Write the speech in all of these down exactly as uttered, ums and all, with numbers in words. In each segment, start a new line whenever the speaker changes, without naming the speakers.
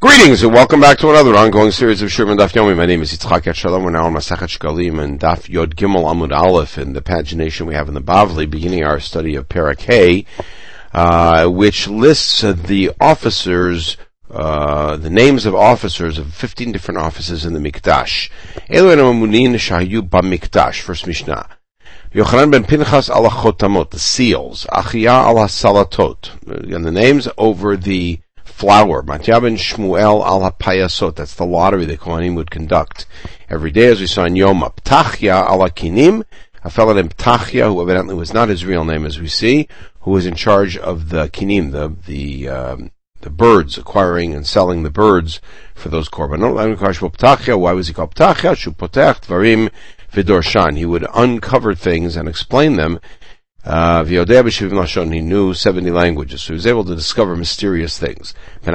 Greetings and welcome back to another ongoing series of Shir Daf Yomi. My name is Yitzchak Etshalom. We're now on Masechet Shkalim and Daf Yod Gimel Amud Aleph in the pagination we have in the Bavli, beginning our study of Perek Hey, uh, which lists the officers, uh, the names of officers of fifteen different offices in the Mikdash. Elu Amunin Shahayu B'Mikdash, first Mishnah. Yochanan ben Pinchas ala Chotamot, the seals. Achia ala Salatot, again the names over the flour. Matya ben Shmuel al HaPayasot, that's the lottery the Kohanim would conduct every day, as we saw in Yoma. Ptachya al Kinim, a fellow named Ptachya, who evidently was not his real name, as we see, who was in charge of the Kinim, the the um, the birds, acquiring and selling the birds for those korbanot. Why was he called Ptachya? Shu potech dvarim v'dorshan. He would uncover things and explain them. Uh, he knew seventy languages, so he was able to discover mysterious things. He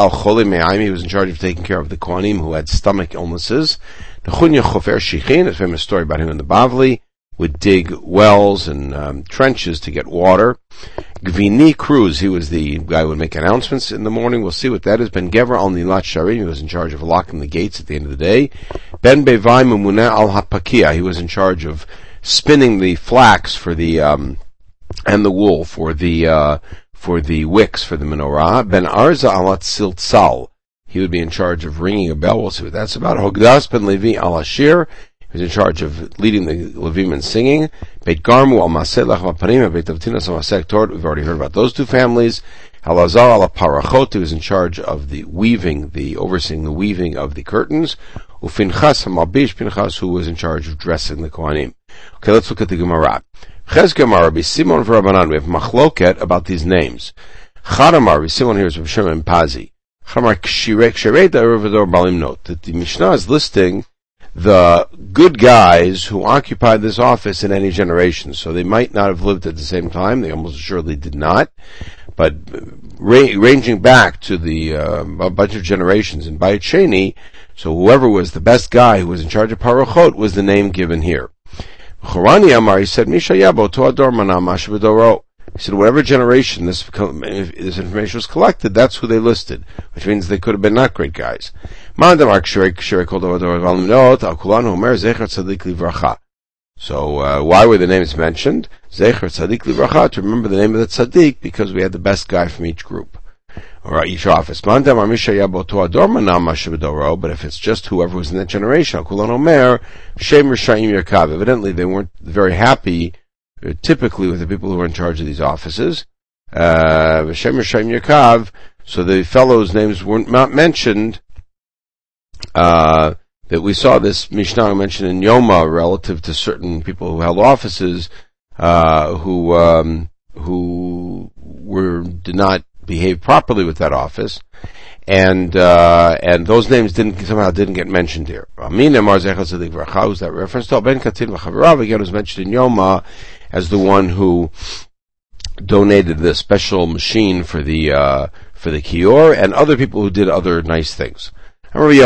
was in charge of taking care of the Kohanim who had stomach illnesses. A famous story about him in the Bavli, would dig wells and um, trenches to get water. Gvini Cruz, he was the guy who would make announcements in the morning. We'll see what that is. Ben Gever al Nilat Sharim, he was in charge of locking the gates at the end of the day. Ben Bevai Mumuna al Hapakia, he was in charge of spinning the flax for the um, and the wool for the uh, for the wicks for the menorah. Ben Arza alat siltsal, he would be in charge of ringing a bell. We'll see what that's about. Hogdas ben Levi al Ashir, he was in charge of leading the Levim and singing. Beit Garmu al Maseh lach Panim, Beit Avtinas al Maseh Tort. We've already heard about those two families. Halazar al Parachot, he was in charge of the weaving, the overseeing the weaving of the curtains. Ufinchas Hamabish Pinchas, who was in charge of dressing the Kohanim. Okay, let's look at the Gemara. Ches Gemara, Rabbi Simon v'Rabbanan, we have machloket about these names. Chadamar, Rabbi Simon here is Rabbi Shimon Pazi. Chadamar Kshirek Sherei Da'Ruvador Balim note that the Mishnah is listing the good guys who occupied this office in any generation. So they might not have lived at the same time, they almost surely did not, but ra- ranging back to the uh, a bunch of generations in Bayit Sheni, so whoever was the best guy who was in charge of Parachot was the name given here. Chorani Amar, he said, Misha Yabo to Ador Mana Mash V'Doro. He said, whatever generation this this information was collected, that's who they listed, which means they could have been not great guys. So, uh, why were the names mentioned? Zecher Tzadik Livracha, to remember the name of the Tzadik, because we had the best guy from each group, or each office. But if it's just whoever was in that generation, evidently they weren't very happy, uh, typically with the people who were in charge of these offices. Uh, so the fellows' names were not mentioned, uh, that we saw this Mishnah mentioned in Yoma relative to certain people who held offices, uh, who, um, who were, did not behave properly with that office, and uh, and those names didn't somehow didn't get mentioned here. Amina Mar Zecher Tzadik V'Racha was that reference to Ben Katin V'Chavarav, again was mentioned in Yoma as the one who donated the special machine for the uh, for the kior, and other people who did other nice things. This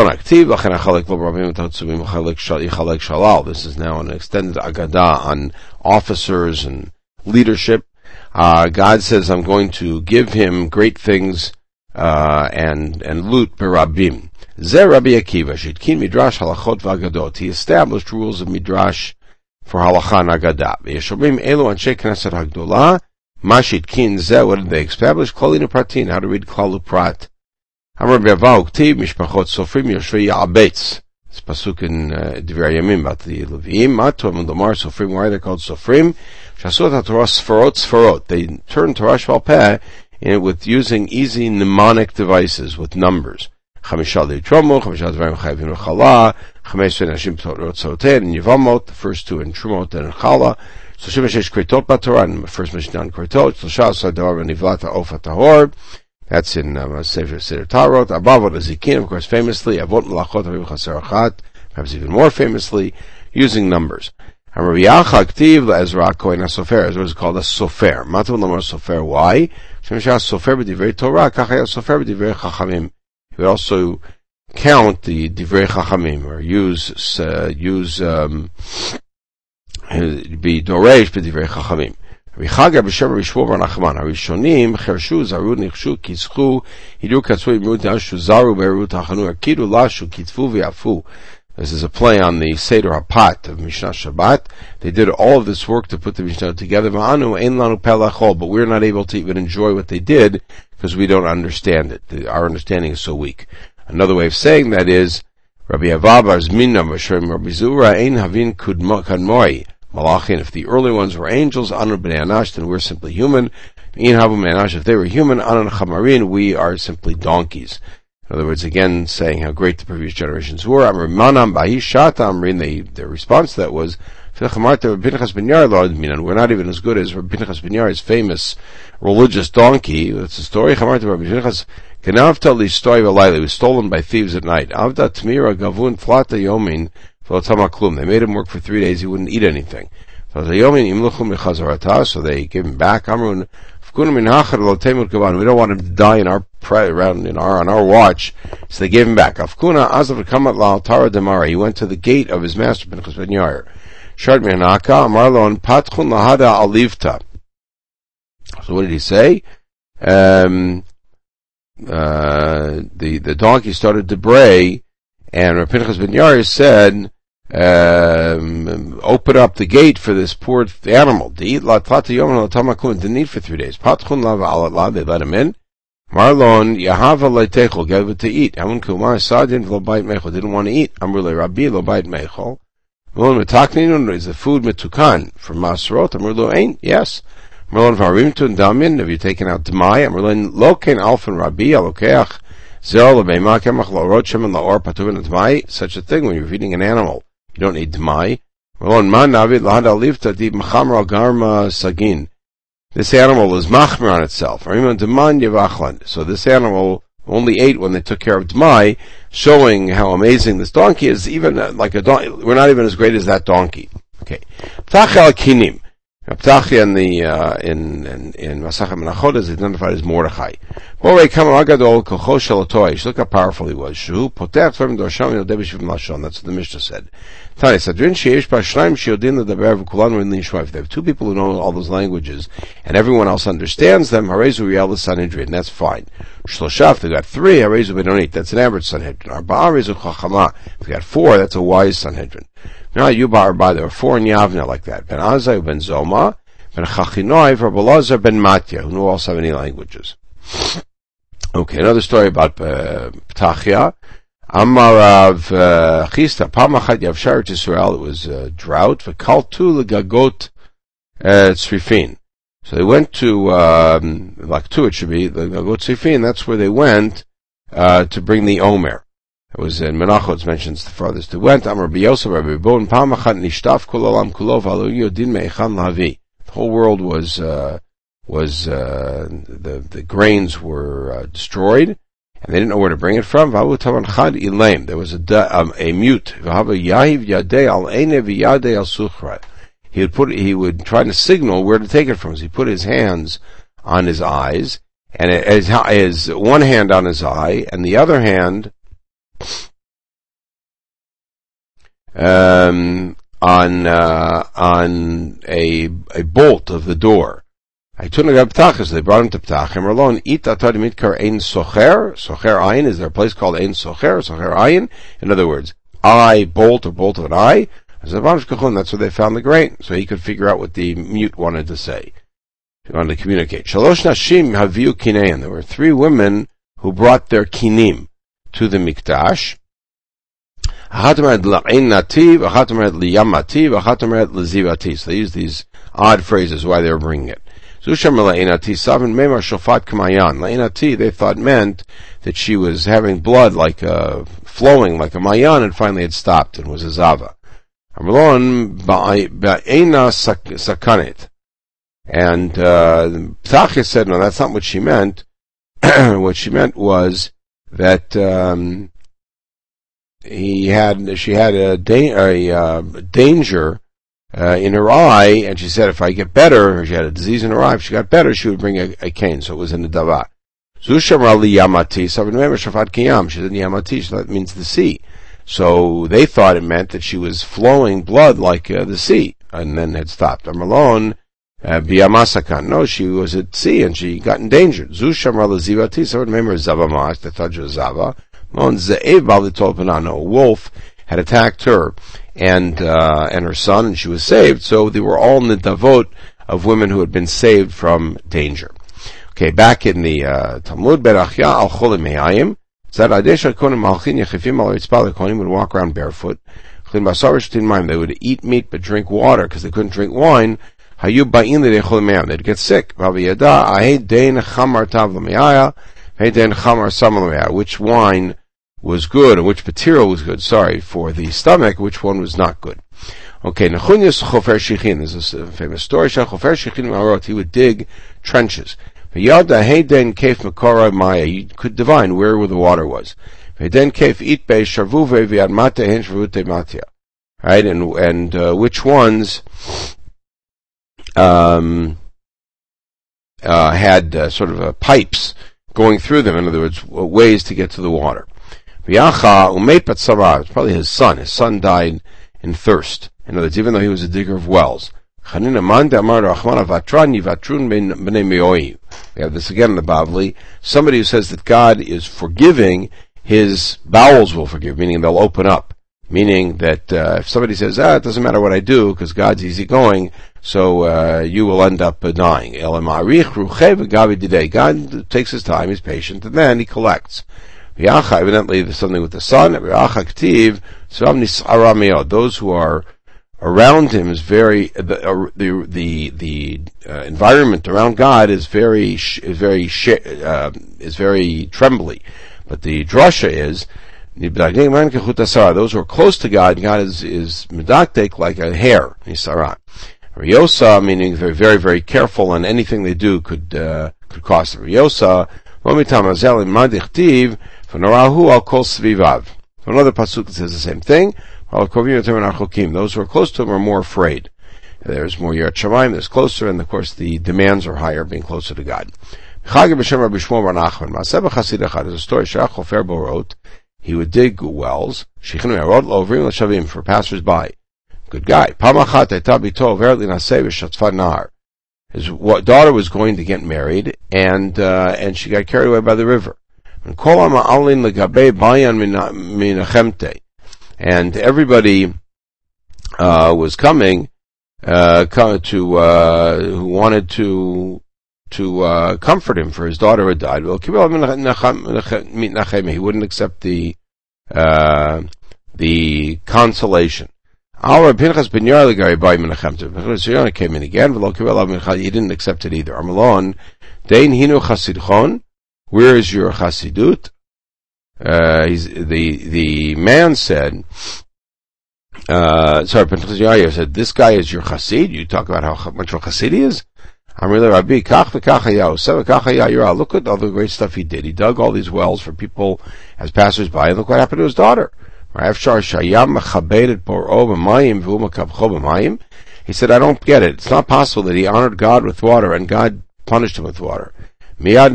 is now an extended Agadah on officers and leadership. Uh, God says, I'm going to give him great things, uh, and, and loot berabim. Zer Rabbi Akiva, shitkin midrash halachot v'agadot. He established rules of midrash for halacha and agadah. V'yeshomrim elu anshe knesset hagdolah, ma shitkin zeh, what did they establish? Klolin upratin, how to read klal uprat. Amar b'yavahu k'tiv, mishpachot sofrim yoshvei ya'abetz. It's pasuk in Divrei Yamim about the Leviim. Matom and Lomar Sofrim, why they're called Sofrim? Shasot HaTorah Sfarot Sfarot. They turn Torah Shval Peh with using easy mnemonic devices with numbers. Chamishal Leitromo, Chamishal Dvarim Chayvim Rechala, Chameshve Nashim Torot Soten, and Yevamot, the first two in Trumot and Chala. So Shemeshesh Kretot Batorah, and the first Mishnah Kretot, Shloshah Sadar and Nivlata Ofa Tahor. That's in um, Sefer Seder Tarot. Abavot Azikin, of course, famously. Avot Melachot Avim Chaser Achat, perhaps even more famously, using numbers. Rabbi Yacha Ktiv Ezra Kohen HaSofer. Ezra is called a Sofer. Matam Lamar Sofer. Why? Shemeshah Sofer b'divrei Torah, Kachaya Sofer b'divrei Chachamim. He would also count the divrei Chachamim, or use uh, use um, be doresh b'divrei Chachamim. Richaga b'shem Rishvo bar Nachman. Harishonim chershu zaru nichshu kischu hidu katzui mirut yashu zaru beirut hachanu akidu lashu kitfu v'yafu. This is a play on the Seder HaPat of Mishnah Shabbat. They did all of this work to put the Mishnah together. Ma'anu ein lanu pelachol, but we're not able to even enjoy what they did because we don't understand it. Our understanding is so weak. Another way of saying that is, Rabbi Avabar's minna Moshe Rabbi Zura ein havin kadmoi malachin. If the early ones were angels, anu b'nei anash, then we're simply human. In havu me'anash, if they were human, anu chamarin, we are simply donkeys. In other words, again, saying how great the previous generations were. Amrimanam bahi shata amrin. They their response to that was, we're not even as good as Rabbi Pinchas ben Yair's famous religious donkey. It's a story. It was stolen by thieves at night. Avda tmira gavun flata yomin. They made him work for three days. He wouldn't eat anything. So they gave him back. We don't want him to die in our around in our on our watch, so they gave him back. Afkuna azav kamat la altara demara. He went to the gate of his master Pinchas ben Yair. Shart mehanaka amarlon patchun lahada alivta. So what did he say? Um, uh, the the donkey started to bray, and Pinchas ben Yair said, Um, open up the gate for this poor animal. Didn't eat for three days. They let him in. Marlon Yahava Leitechel gave it to eat. Amun Kumar Sadin lo bait mechol, didn't want to eat. Amrule Rabbi lo bait mechol. Marlon Metaknin is the food metukan from Masrot. Amrule ain't, yes. Marlon Varimtun Damin, have you taken out Dmai? Amrule Loken Alfan Rabbi Alokeach Zel Lebeima Kemach Lo Rochem and Laor Patuvin Dmai. Such a thing when you're feeding an animal. You don't need Dmai. Marlon Man Navid Lahada Livta Di Machamra Garma Sagin. This animal is machmer on itself. So this animal only ate when they took care of Dmai, showing how amazing this donkey is. Even uh, like a donkey, we're not even as great as that donkey. Okay. Ptach al Kinim. Ptach in the uh, in in in Masachet Menachot is identified as Mordechai. Look how powerful he was. That's what the Mishnah said. If they have two people who know all those languages, and everyone else understands them, that's fine. If they got three, that's an average Sanhedrin. If they got four, that's a wise Sanhedrin. Now, Yubar Ba, there were four in Yavna like that. Ben Azai, Ben Zoma, Ben Chachinoi, Ben Belazar, Ben Matya, who knew all seventy languages. Okay, another story about uh, Ptachia. Amarav Chista, Pamachat Yavsharet Yisrael, it was a drought, V'kaltu L'gagot Tzrifin. So they went to, um, like two it should be, the Gagot Tzrifin, that's where they went uh, to bring the Omer. It was in Menachot, it mentions the farthest they went. Amar B'Yosef, Rabbi Bon, Pamachat Nishtaf Kol Olam Kulov, Alu Yodin Me'echan Lavi. The whole world was, uh, was, uh, the, the grains were uh, destroyed, and they didn't know where to bring it from. There was a, um, a mute. He would put, he would try to signal where to take it from. So he put his hands on his eyes, and his, his one hand on his eye, and the other hand, um, on, uh, on a, a bolt of the door. I took him to Ptach, so they brought him to Ptach. And Merlon, It Atad Mitkar Ein Socher, Socher Ayin, is there a place called Ein Socher, Socher Ayin? In other words, eye, bolt, or bolt of an eye. That's where they found the grain, so he could figure out what the mute wanted to say. He wanted to communicate. Shalosh Nashim Haviu Kinein. There were three women who brought their kinim to the Mikdash. Achat La'ein Nativ, Achat Liyam Nativ, Achat L'Zivati. So they used these odd phrases why they were bringing it. Zusham La'inati, Savin Memar Shofat Kamayan. La'inati, they thought meant that she was having blood like a, flowing like a mayan, and finally had stopped and was a zava. Amalon Ba'ina Sakanet. And, uh, Ptachia said, no, that's not what she meant. What she meant was that, um, he had, she had a, da- a uh, danger Uh, in her eye, and she said if I get better, or she had a disease in her eye, if she got better, she would bring a, a cane, so it was in the dava. Zushamra li yamati, so remember shafat kiyam, she said yamati, so that means the sea. So they thought it meant that she was flowing blood like uh, the sea, and then had stopped. Amalon, Uh, Biyamasakan. No, she was at sea and she got endangered. Zu shamra l'zivati. So remember Zavamash, the thought was Zava. Mon ze'ev bal l'tolpanano. A wolf had attacked her and uh, and her son, and she was saved. So they were all nidavot of women who had been saved from danger. Okay, back in the uh, Talmud, Berachya al cholim me'ayim. Zad adesha konim malchin yechifim al ritzpal konim would walk around barefoot. Chlin basar shtin mayim. They would eat meat but drink water because they couldn't drink wine. Hayu ba'in l'dei cholim me'ayim. They'd get sick. V'aviyada ahei dein chamar tav l'me'aya. Ahei dein chamar sam l'me'aya. Which wine was good, and which material was good, sorry, for the stomach, which one was not good. Okay, Nechunyas Chofer Shichin, there's a famous story, Chofer Shichin Marot, he would dig trenches. Yada Hayden Kef Makora Maya, you could divine where the water was. Hayden Kef Itbe Shavuve Viad Mate Hen Shavute Matia. Right, and, and, uh, which ones, um, uh, had, uh, sort of, uh, pipes going through them, in other words, ways to get to the water. V'yacha umeit batzara. It's probably his son. His son died in thirst. In other words, even though he was a digger of wells. Chanina man de'amar rachmana vatran yivatrun b'nei me'oi. We have this again in the Bavli. Somebody who says that God is forgiving, his bowels will forgive, meaning they'll open up. Meaning that uh, if somebody says, ah, it doesn't matter what I do because God's easygoing, so uh, you will end up uh, dying. God takes his time, he's patient, and then he collects. Evidently, there's something with the sun. Those who are around him is very the uh, the the, the uh, environment around God is very is very uh, is very trembly. But the drasha is those who are close to God. God is is medaktek like a hair. Nisara. Ryosa, meaning they're very very careful, and anything they do could uh, could cost them. Ryosa. V'norahu al kol svivav. So another pasuk that says the same thing. Those who are close to him are more afraid. There's more yirat shamayim, there's closer, and of course the demands are higher, being closer to God. There's a story Chofer Bo wrote. He would dig wells for passers-by. Good guy. His daughter was going to get married, and uh, and she got carried away by the river. And everybody uh, was coming uh, to uh, who wanted to to uh, comfort him, for his daughter had died. He wouldn't accept the uh, the consolation. Our Pinchas ben Yair by Menachem. Pinchas came in again. He didn't accept it either. Armalon, Dein hinu chasidchon. Where is your chasidut? Uh, he's, the the man said. Uh, sorry, Pinchas Yair said, "This guy is your chasid. You talk about how much of a chasid he is." I'm really Rabbi. Kach v'kach hayahu. Seven kach hayahu. Look at all the great stuff he did. He dug all these wells for people as passers-by. And look what happened to his daughter. He said, I don't get it. It's not possible that he honored God with water and God punished him with water. Suddenly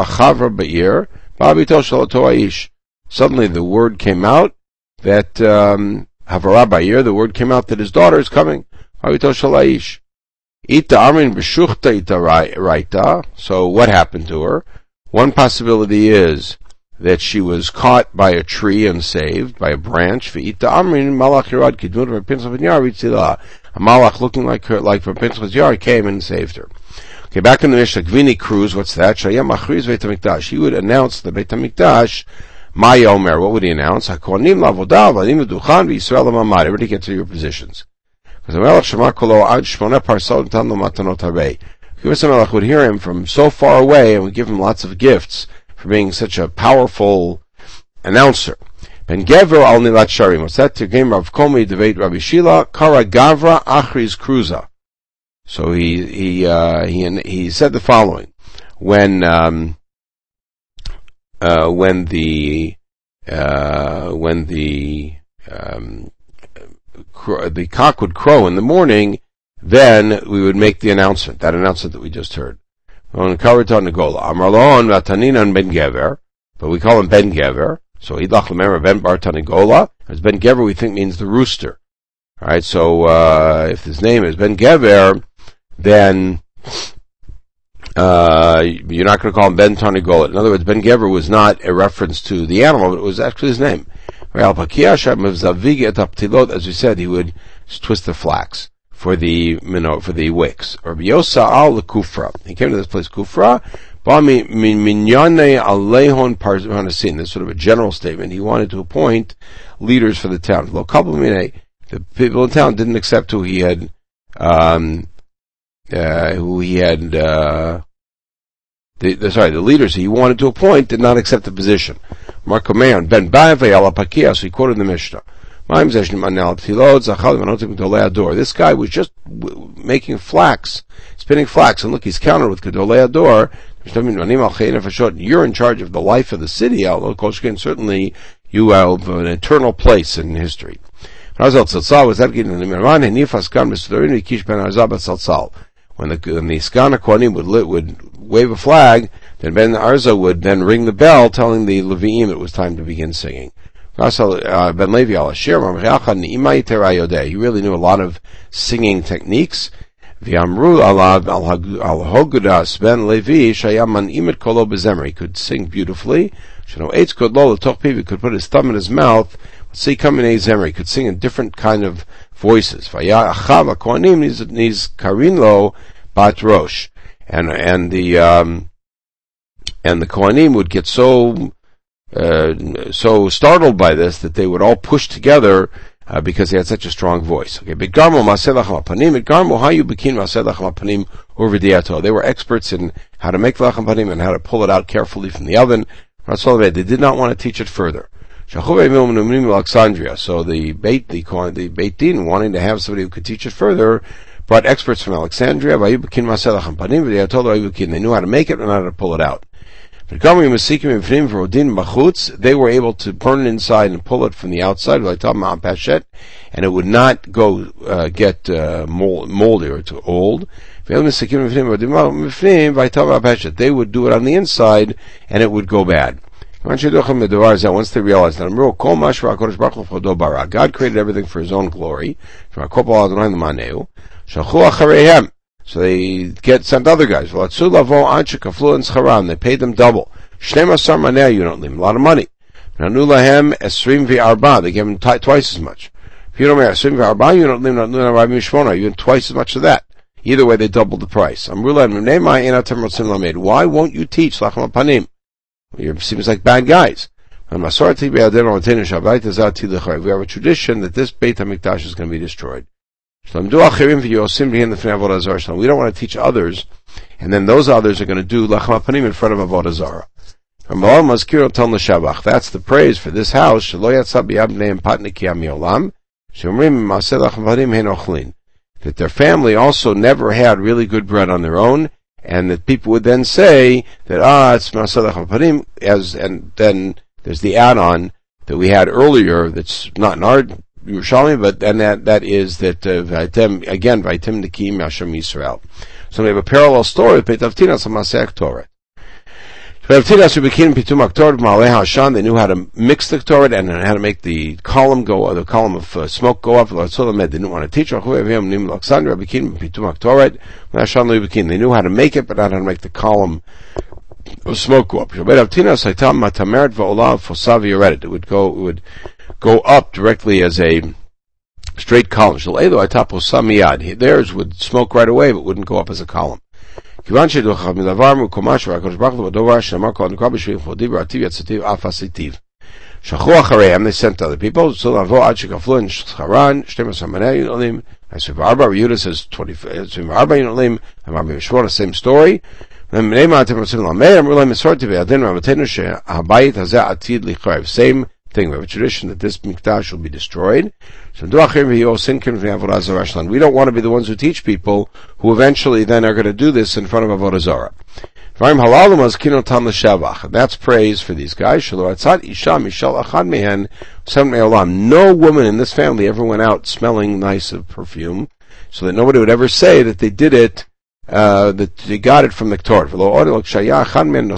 the word came out that, um, the word came out that his daughter is coming. So what happened to her? One possibility is that she was caught by a tree and saved, by a branch. A malach looking like her, like from Pinchas Yair, came and saved her. Okay, back in the Mishnah, Gvini Cruz, what's that? He would announce the Beit HaMikdash, Ma Yomer. What would he announce? Everybody get to your positions. Because the Melech would hear him from so far away and would give him lots of gifts for being such a powerful announcer. Ben Gever al Nilat Sharim. What's that? To game Rav Komi debate Rabbi Shila Kara Gavra Achriz Cruza. So he he uh, he he said the following: when um, uh, when the uh, when the um, cr- the cock would crow in the morning, then we would make the announcement. That announcement that we just heard. On Karaton Nagola, Amarlon Vataninan Ben Gever, but we call him Ben Gever. So Idach Lemer Ben Bar Tanigola. As Ben Gever, we think means the rooster. All right. So uh, if his name is Ben Gever, then uh, you're not going to call him Ben Tarnagolet. In other words, Ben Gever was not a reference to the animal, but it was actually his name. As we said, he would twist the flax for the for the wicks. Or Yosa al Kufra. He came to this place Kufra. This is sort of a general statement. He wanted to appoint leaders for the town. The people in town didn't accept who he had, um, uh, who he had, uh, the, the, sorry, the leaders he wanted to appoint did not accept the position. Marco Mayon, Ben Ba'avei ala Pakia, so he quoted the Mishnah. This guy was just w- making flax, spinning flax, and look, he's countered with Gedolei Ador. You're in charge of the life of the city, certainly you have an eternal place in history. When the, when the Skana Kohanim would, would wave a flag, then Ben Arza would then ring the bell telling the Levi'im it was time to begin singing. Ben Levi al-Ashir, he really knew a lot of singing techniques. V'amru alav al-Hogudas Ben Levi shayaman imet kolo bezemer. He could sing beautifully. Shano eitz kod lo l'toch piv. He could put his thumb in his mouth. Say kaminei zemer. He could sing in different kind of voices. V'ya achav ha-kohanim niz karin lo bat rosh. And and the um, and the kohanim would get so uh, so startled by this that they would all push together. Uh, because he had such a strong voice. Okay, but Garmo Maselach Lapanim, at Garmo Hayu Bekin Maselach Lapanim over Diato. They were experts in how to make Lachem Panim and how to pull it out carefully from the oven. They did not want to teach it further. So the Beit, the, the Beit Din, wanting to have somebody who could teach it further, brought experts from Alexandria. They knew how to make it and how to pull it out. They were able to burn it inside and pull it from the outside, and it would not go uh, get uh, mold, moldy or too old. They would do it on the inside, and it would go bad. Once they realized that God created everything for His own glory, so they get sent other guys. They paid them double. A lot of money. They gave them t- twice as much. If you don't make even twice as much of that. Either way, they doubled the price. Why won't you teach Lachem Panim? It seems like bad guys. We have a tradition that this Beit HaMikdash is going to be destroyed. We don't want to teach others, and then those others are going to do Lachem Panim in front of Avodah Zarah. That's the praise for this house. That their family also never had really good bread on their own, and that people would then say that, ah, it's Maaseh Lachem Panim, as, and then there's the add-on that we had earlier that's not in our Yerushalmi, but and that that is that uh, Vaitem again Vaitem Nikim Hashem Yisrael. So we have a parallel story with Beit Avtinas and Maseh Ktoret. Beit Avtinas who became Pitum Ktoret Ma'aleh Hashan. They knew how to mix the Ktoret and how to make the column go, or the column of uh, smoke go up. They didn't want to teach. They knew how to make it, but not how to make the column of smoke go up. Beit Avtinas Haitam Matameret VaOlav Fosav Yoredet. It would go. It would go up directly as a straight column. Theirs would smoke right away, but wouldn't go up as a column. They sent other people. Yehuda says twenty-four, same story. Same thing. We have a tradition that this mikdash will be destroyed. So we don't want to be the ones who teach people who eventually then are going to do this in front of Avodah Zarah. And that's praise for these guys. No woman in this family ever went out smelling nice of perfume, so that nobody would ever say that they did it, uh, that they got it from the Torah.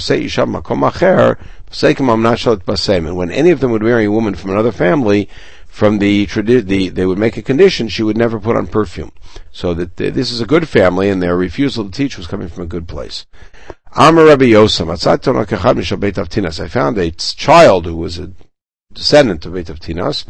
And when any of them would marry a woman from another family, from the tradi- the they would make a condition she would never put on perfume. So that th- this is a good family, and their refusal to teach was coming from a good place. Amar Rabbi Yosef, I found a child who was a descendant of Beit Avtinas.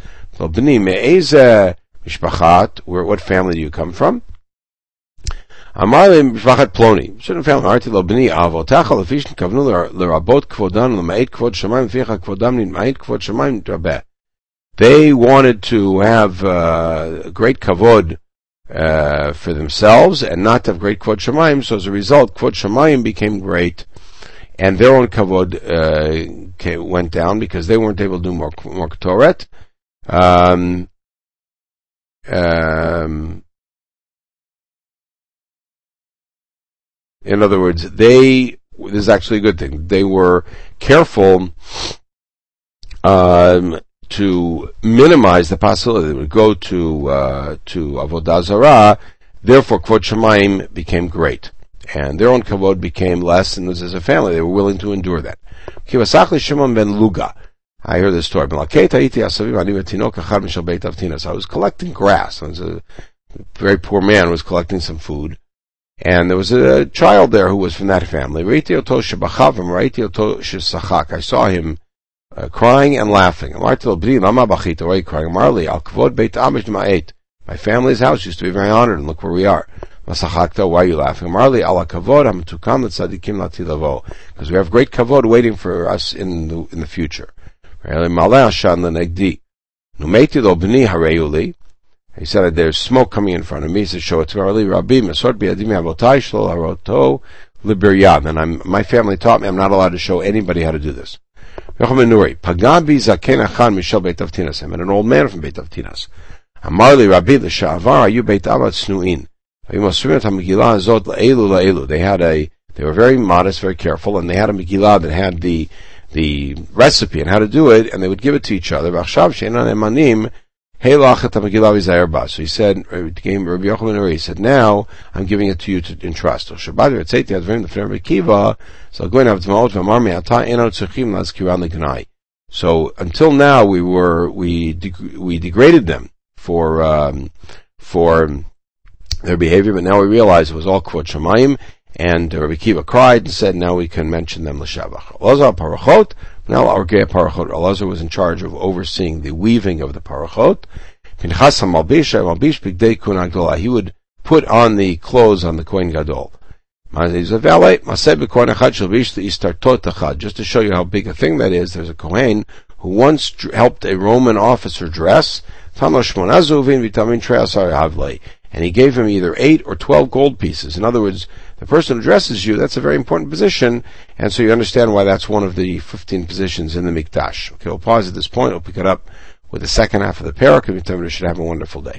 Where what family do you come from? Amar le Mishpachat Ploni. Certain family. Arti lo b'ni avotacha lefishin kavnu lerabot kvodan l'ma'it kvod shamayim ficha kvodam l'ma'it kvod shamayim rabeh. They wanted to have uh, great kavod uh, for themselves and not to have great kvod shamayim. So as a result, kvod shamayim became great, and their own kavod uh, came, went down because they weren't able to do more more ketoret. Um, um, In other words, they, this is actually a good thing, they were careful um, to minimize the possibility they would go to uh, to Avodah Zarah, therefore Kvod Shamayim became great. And their own kavod became less, and as a family, they were willing to endure that. Kivasachli Shimon ben Luga. I heard this story. I was collecting grass. I was a very poor man, was collecting some food. And there was a child there who was from that family. I saw him uh, crying and laughing. Why are you crying? My family's house used to be very honored, and look where we are. Why are you laughing? Because we have great kavod waiting for us in the, in the future. He said, there's smoke coming in front of me. He said, show it to Ali Rabbi, Mesort Biadim Avotai Shlo Haroto Liberyam. And I'm, my family taught me I'm not allowed to show anybody how to do this. Pagabi Zaken Achan Mishal Beit Avtinas. I met an old man from Beit Avtinas. Amarli Rabbi L'Shavar, you Beit Avat Snu'in. They had a, they were very modest, very careful, and they had a Megillah that had the, the recipe and how to do it, and they would give it to each other. So he said, Rabbi Yochanan, he said, now I'm giving it to you to entrust. So until now we were, we, deg- we degraded them for, um, for their behavior, but now we realize it was all Kvod Shamayim, and Rabbi Kiva cried and said, now we can mention them l'shavach. Elazar parachot, now our gay parachot. Elazar was in charge of overseeing the weaving of the parachot. Pinchas malbisha malbish bigdei kun agdola. He would put on the clothes on the kohen gadol. He's a valet. Maseh b'kohen echad shalbish the istartot echad. Just to show you how big a thing that is, there's a kohen who once helped a Roman officer dress. Tano shmona zuvin vitamin treasar havlei. And he gave him either eight or twelve gold pieces. In other words, the person who dresses you, that's a very important position, and so you understand why that's one of the fifteen positions in the Mikdash. Okay, we'll pause at this point. We'll pick it up with the second half of the parak, and we should have a wonderful day.